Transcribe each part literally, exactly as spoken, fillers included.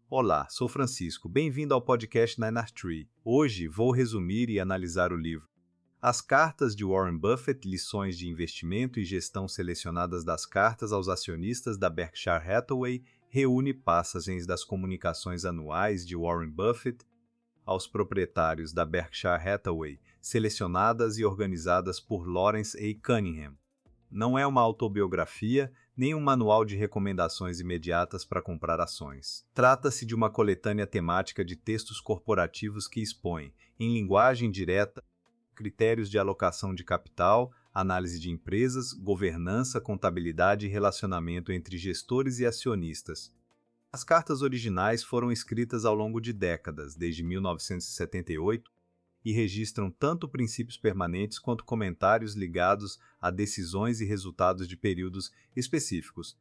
Olá, sou Francisco. Bem-vindo ao podcast Nine Tree. Hoje vou resumir e analisar o livro As Cartas de Warren Buffett, lições de investimento e gestão selecionadas das cartas aos acionistas da Berkshire Hathaway, reúne passagens das comunicações anuais de Warren Buffett aos proprietários da Berkshire Hathaway, selecionadas e organizadas por Lawrence A. Cunningham. Não é uma autobiografia, nem um manual de recomendações imediatas para comprar ações. Trata-se de uma coletânea temática de textos corporativos que expõe, em linguagem direta, critérios de alocação de capital, análise de empresas, governança, contabilidade e relacionamento entre gestores e acionistas. As cartas originais foram escritas ao longo de décadas, desde mil novecentos e setenta e oito, e registram tanto princípios permanentes quanto comentários ligados a decisões e resultados de períodos específicos.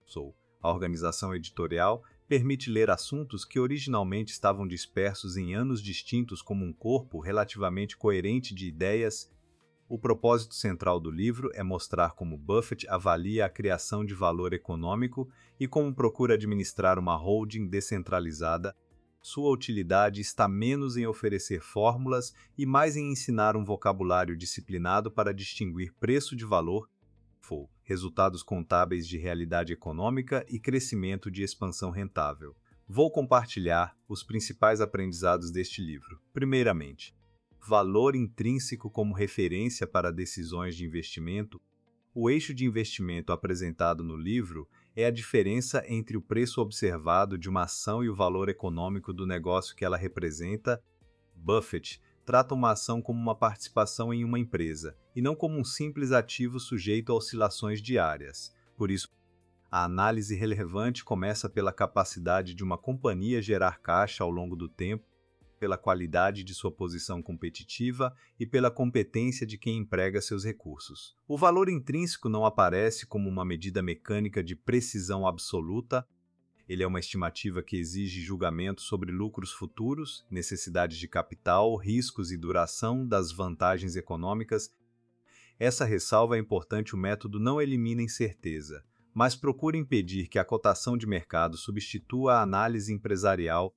A organização editorial permite ler assuntos que originalmente estavam dispersos em anos distintos como um corpo relativamente coerente de ideias. O propósito central do livro é mostrar como Buffett avalia a criação de valor econômico e como procura administrar uma holding descentralizada. Sua utilidade está menos em oferecer fórmulas e mais em ensinar um vocabulário disciplinado para distinguir preço de valor, resultados contábeis de realidade econômica e crescimento de expansão rentável. Vou compartilhar os principais aprendizados deste livro. Primeiramente, valor intrínseco como referência para decisões de investimento. O eixo de investimento apresentado no livro é a diferença entre o preço observado de uma ação e o valor econômico do negócio que ela representa. Buffett trata uma ação como uma participação em uma empresa, e não como um simples ativo sujeito a oscilações diárias. Por isso, a análise relevante começa pela capacidade de uma companhia gerar caixa ao longo do tempo, pela qualidade de sua posição competitiva e pela competência de quem emprega seus recursos. O valor intrínseco não aparece como uma medida mecânica de precisão absoluta. Ele é uma estimativa que exige julgamento sobre lucros futuros, necessidades de capital, riscos e duração das vantagens econômicas. Essa ressalva é importante: o método não elimina incerteza, mas procura impedir que a cotação de mercado substitua a análise empresarial.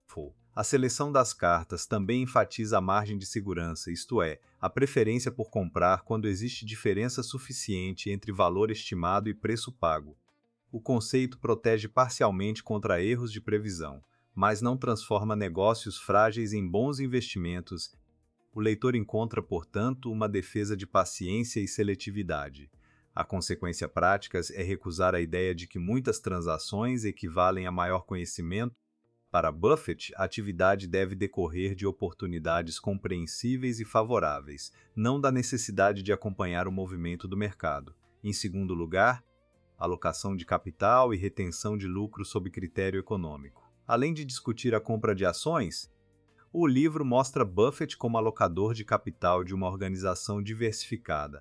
A seleção das cartas também enfatiza a margem de segurança, isto é, a preferência por comprar quando existe diferença suficiente entre valor estimado e preço pago. O conceito protege parcialmente contra erros de previsão, mas não transforma negócios frágeis em bons investimentos. O leitor encontra, portanto, uma defesa de paciência e seletividade. A consequência prática é recusar a ideia de que muitas transações equivalem a maior conhecimento. Para Buffett, a atividade deve decorrer de oportunidades compreensíveis e favoráveis, não da necessidade de acompanhar o movimento do mercado. Em segundo lugar, alocação de capital e retenção de lucro sob critério econômico. Além de discutir a compra de ações, o livro mostra Buffett como alocador de capital de uma organização diversificada.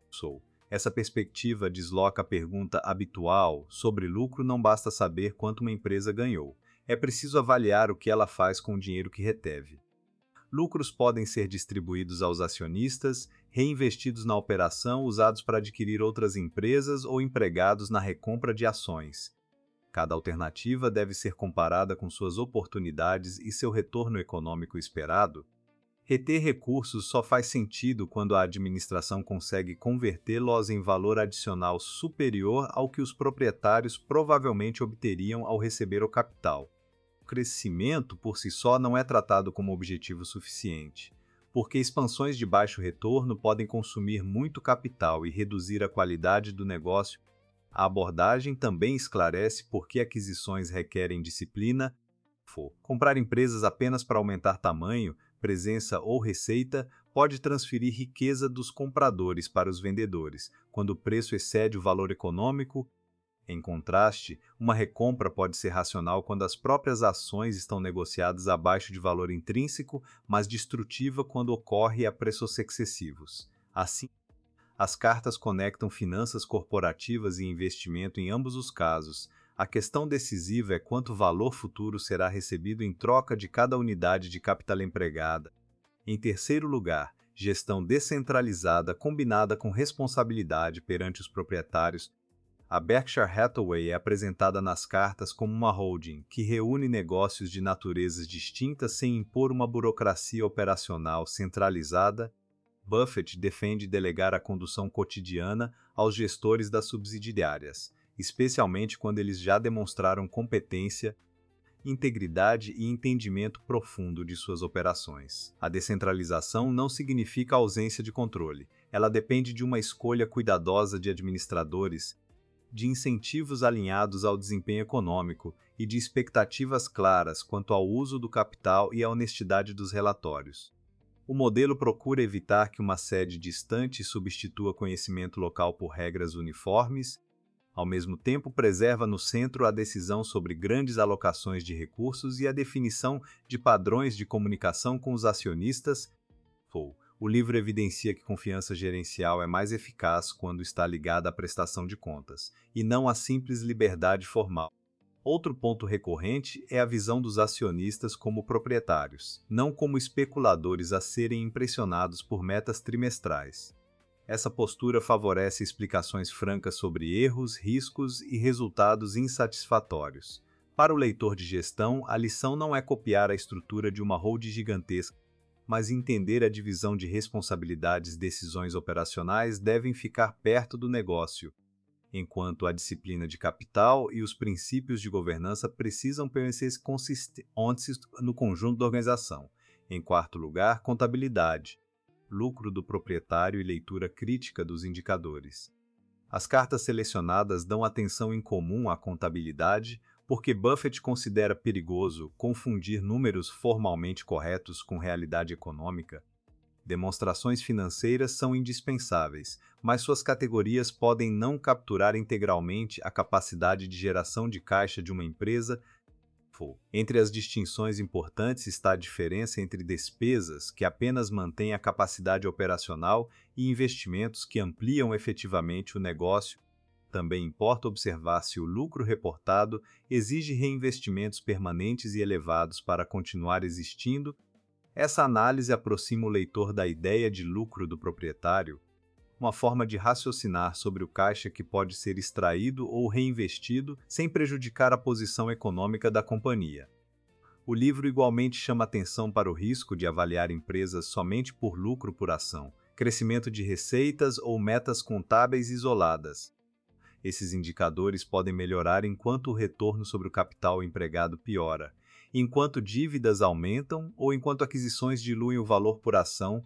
Essa perspectiva desloca a pergunta habitual: sobre lucro não basta saber quanto uma empresa ganhou. É preciso avaliar o que ela faz com o dinheiro que reteve. Lucros podem ser distribuídos aos acionistas, reinvestidos na operação, usados para adquirir outras empresas ou empregados na recompra de ações. Cada alternativa deve ser comparada com suas oportunidades e seu retorno econômico esperado. Reter recursos só faz sentido quando a administração consegue convertê-los em valor adicional superior ao que os proprietários provavelmente obteriam ao receber o capital. O crescimento por si só não é tratado como objetivo suficiente, porque expansões de baixo retorno podem consumir muito capital e reduzir a qualidade do negócio. A abordagem também esclarece por que aquisições requerem disciplina. Comprar empresas apenas para aumentar tamanho, presença ou receita pode transferir riqueza dos compradores para os vendedores, quando o preço excede o valor econômico. Em contraste, uma recompra pode ser racional quando as próprias ações estão negociadas abaixo de valor intrínseco, mas destrutiva quando ocorre a preços excessivos. Assim, as cartas conectam finanças corporativas e investimento em ambos os casos. A questão decisiva é quanto valor futuro será recebido em troca de cada unidade de capital empregada. Em terceiro lugar, gestão descentralizada combinada com responsabilidade perante os proprietários. A Berkshire Hathaway é apresentada nas cartas como uma holding que reúne negócios de naturezas distintas sem impor uma burocracia operacional centralizada. Buffett defende delegar a condução cotidiana aos gestores das subsidiárias, especialmente quando eles já demonstraram competência, integridade e entendimento profundo de suas operações. A descentralização não significa ausência de controle. Ela depende de uma escolha cuidadosa de administradores, de incentivos alinhados ao desempenho econômico e de expectativas claras quanto ao uso do capital e à honestidade dos relatórios. O modelo procura evitar que uma sede distante substitua conhecimento local por regras uniformes, ao mesmo tempo preserva no centro a decisão sobre grandes alocações de recursos e a definição de padrões de comunicação com os acionistas. O livro evidencia que confiança gerencial é mais eficaz quando está ligada à prestação de contas, e não à simples liberdade formal. Outro ponto recorrente é a visão dos acionistas como proprietários, não como especuladores a serem impressionados por metas trimestrais. Essa postura favorece explicações francas sobre erros, riscos e resultados insatisfatórios. Para o leitor de gestão, a lição não é copiar a estrutura de uma holding gigantesca, mas entender a divisão de responsabilidades e decisões operacionais devem ficar perto do negócio, enquanto a disciplina de capital e os princípios de governança precisam permanecer consistentes no conjunto da organização. Em quarto lugar, contabilidade, lucro do proprietário e leitura crítica dos indicadores. As cartas selecionadas dão atenção em comum à contabilidade, porque Buffett considera perigoso confundir números formalmente corretos com realidade econômica. Demonstrações financeiras são indispensáveis, mas suas categorias podem não capturar integralmente a capacidade de geração de caixa de uma empresa. Entre as distinções importantes está a diferença entre despesas, que apenas mantêm a capacidade operacional, e investimentos que ampliam efetivamente o negócio. Também importa observar se o lucro reportado exige reinvestimentos permanentes e elevados para continuar existindo. Essa análise aproxima o leitor da ideia de lucro do proprietário, uma forma de raciocinar sobre o caixa que pode ser extraído ou reinvestido sem prejudicar a posição econômica da companhia. O livro igualmente chama atenção para o risco de avaliar empresas somente por lucro por ação, crescimento de receitas ou metas contábeis isoladas. Esses indicadores podem melhorar enquanto o retorno sobre o capital empregado piora, enquanto dívidas aumentam ou enquanto aquisições diluem o valor por ação.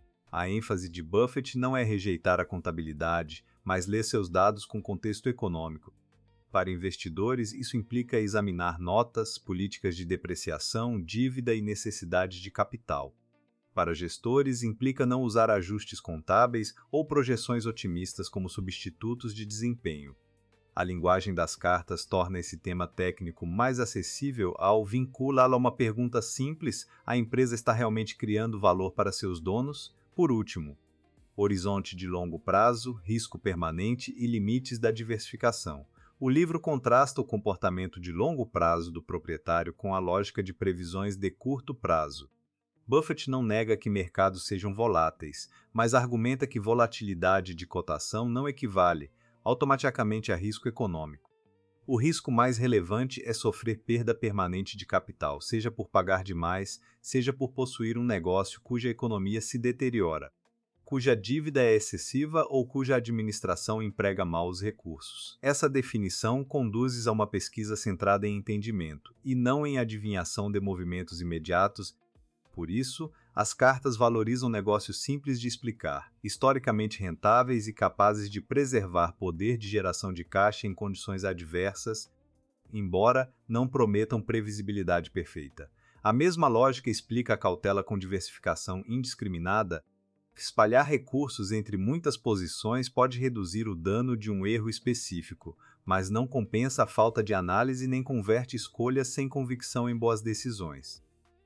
A ênfase de Buffett não é rejeitar a contabilidade, mas ler seus dados com contexto econômico. Para investidores, isso implica examinar notas, políticas de depreciação, dívida e necessidade de capital. Para gestores, implica não usar ajustes contábeis ou projeções otimistas como substitutos de desempenho. A linguagem das cartas torna esse tema técnico mais acessível ao vinculá-lo a uma pergunta simples: a empresa está realmente criando valor para seus donos? Por último, horizonte de longo prazo, risco permanente e limites da diversificação. O livro contrasta o comportamento de longo prazo do proprietário com a lógica de previsões de curto prazo. Buffett não nega que mercados sejam voláteis, mas argumenta que volatilidade de cotação não equivale automaticamente a risco econômico. O risco mais relevante é sofrer perda permanente de capital, seja por pagar demais, seja por possuir um negócio cuja economia se deteriora, cuja dívida é excessiva ou cuja administração emprega mal os recursos. Essa definição conduz a uma pesquisa centrada em entendimento, e não em adivinhação de movimentos imediatos. Por isso, as cartas valorizam negócios simples de explicar, historicamente rentáveis e capazes de preservar poder de geração de caixa em condições adversas, embora não prometam previsibilidade perfeita. A mesma lógica explica a cautela com diversificação indiscriminada. Espalhar recursos entre muitas posições pode reduzir o dano de um erro específico, mas não compensa a falta de análise nem converte escolhas sem convicção em boas decisões.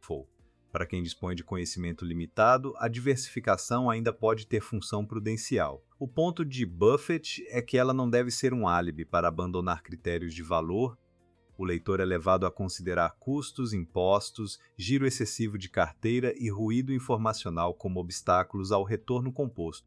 Para quem dispõe de conhecimento limitado, a diversificação ainda pode ter função prudencial. O ponto de Buffett é que ela não deve ser um álibi para abandonar critérios de valor. O leitor é levado a considerar custos, impostos, giro excessivo de carteira e ruído informacional como obstáculos ao retorno composto.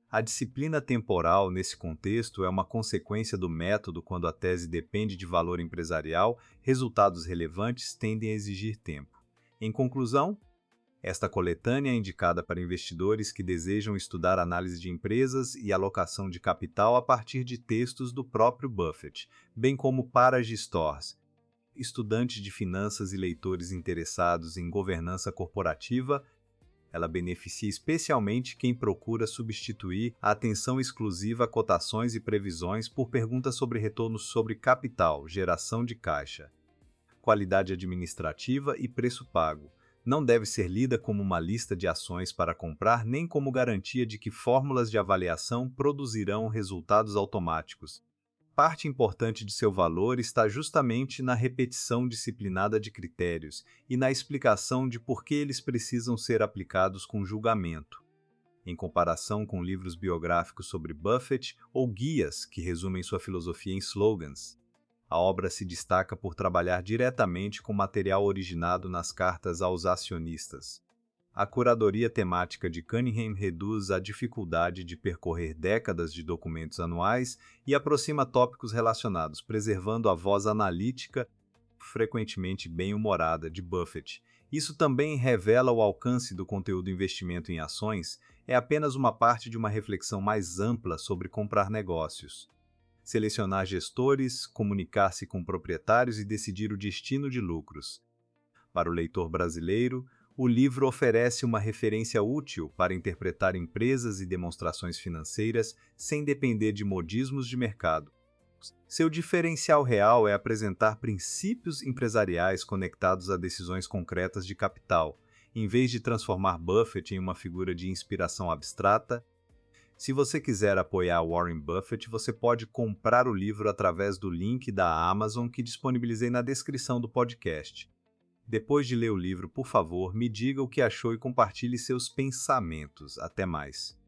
A disciplina temporal, nesse contexto, é uma consequência do método quando a tese depende de valor empresarial, resultados relevantes tendem a exigir tempo. Em conclusão, esta coletânea é indicada para investidores que desejam estudar análise de empresas e alocação de capital a partir de textos do próprio Buffett, bem como para gestores, estudantes de finanças e leitores interessados em governança corporativa. Ela beneficia especialmente quem procura substituir a atenção exclusiva a cotações e previsões por perguntas sobre retornos sobre capital, geração de caixa, qualidade administrativa e preço pago. Não deve ser lida como uma lista de ações para comprar nem como garantia de que fórmulas de avaliação produzirão resultados automáticos. Parte importante de seu valor está justamente na repetição disciplinada de critérios e na explicação de por que eles precisam ser aplicados com julgamento. Em comparação com livros biográficos sobre Buffett ou guias que resumem sua filosofia em slogans, a obra se destaca por trabalhar diretamente com material originado nas cartas aos acionistas. A curadoria temática de Cunningham reduz a dificuldade de percorrer décadas de documentos anuais e aproxima tópicos relacionados, preservando a voz analítica, frequentemente bem-humorada, de Buffett. Isso também revela o alcance do conteúdo investimento em ações, é apenas uma parte de uma reflexão mais ampla sobre comprar negócios, selecionar gestores, comunicar-se com proprietários e decidir o destino de lucros. Para o leitor brasileiro, o livro oferece uma referência útil para interpretar empresas e demonstrações financeiras sem depender de modismos de mercado. Seu diferencial real é apresentar princípios empresariais conectados a decisões concretas de capital, em vez de transformar Buffett em uma figura de inspiração abstrata. Se você quiser apoiar Warren Buffett, você pode comprar o livro através do link da Amazon que disponibilizei na descrição do podcast. Depois de ler o livro, por favor, me diga o que achou e compartilhe seus pensamentos. Até mais.